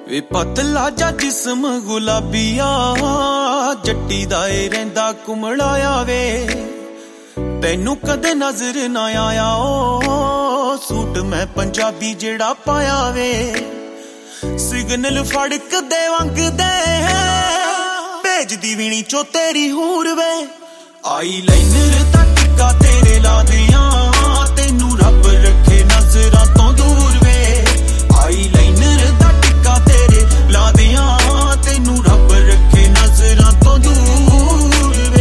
वे पतला जा जिस्म गुलाबिया जट्टी दा ए रहिंदा कुमलाया वे तैनू कदे नजर ना आया ओ सूट मैं पंजाबी जेड़ा पाया वे सिग्नल फड़क दे वंग दे भेजदी वीणी चो तेरी हूर वे आई लाइनर दा टिक्का तेरे ला दियां तैनू रब रखे नजरां तो दूर वे आई लाइनर दा टिक्का तेरे ला दियां तैनू रब रखे नजरां तो दूर वे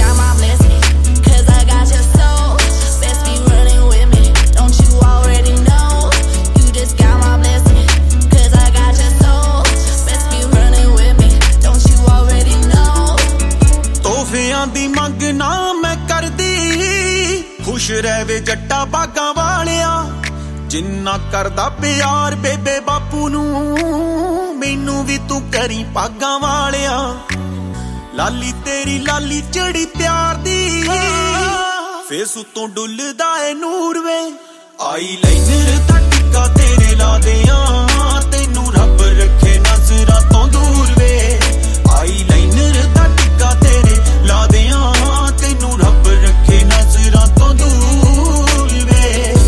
दी मंग ना मैं कर दी खुश रहवे जट्टा बागां वालिया जिन्ना करदा प्यार बेबे बापू नू मैनू भी तू करी पागां वालिया लाली तेरी लाली चढ़ी प्यार दी फेस उतों डुलदा ए नूर वे आई लाइनर दा टिक्का तेरे ला दियां तैनू रब रखे नजरां तो दूर वे आई लाइनर दा टिक्का तेरे ला दियां तैनू रब रखे नजरां तो दूर वे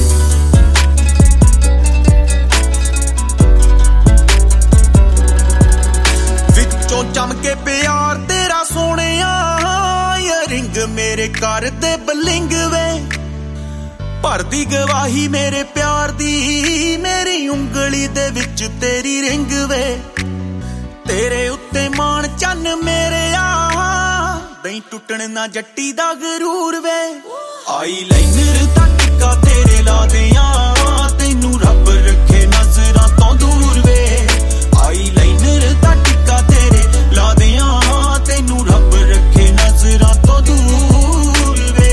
विचों चमके प्यार तेरा सोहणिया रिंग मेरे घर दे बलिंग वे भरदी गवाही मेरे प्यार दी मेरी उंगली दे विच तेरी रिंग वे तेरे उत्ते मान चन्न मेरे दई टुटण ना जट्टी दा गरूर वे आई लाइनर दा टिक्का तेरे ला दियां तैनू रब रखे नजरां तो दूर वे आई लाइनर दा टिक्का तेरे ला दियां तैनू रब रखे नजरां तो दूर वे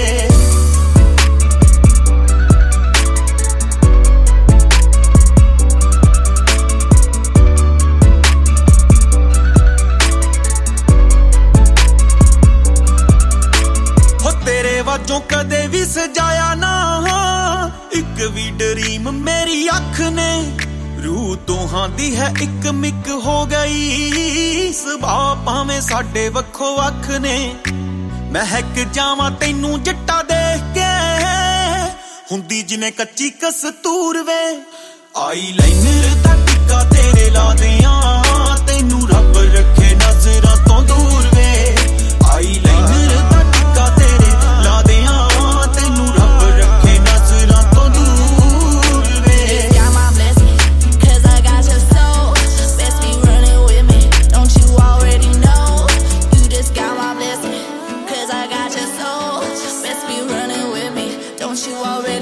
वाजों कदे भी सजाया ना एक भी ड्रीम मेरी अख ने रूह दोहां दी है एक मिक हो गई सुभाव भावें साडे वखो वख ने महक जावां तैनू जट्टा देख के हुंदी जिवें कच्ची कस्तूर वे आई लाइनर दा टिक्का तेरे ला दियां तैनू रब रखे नजरां तो दूर वे आई लाइनर दा टिक्का तेरे You already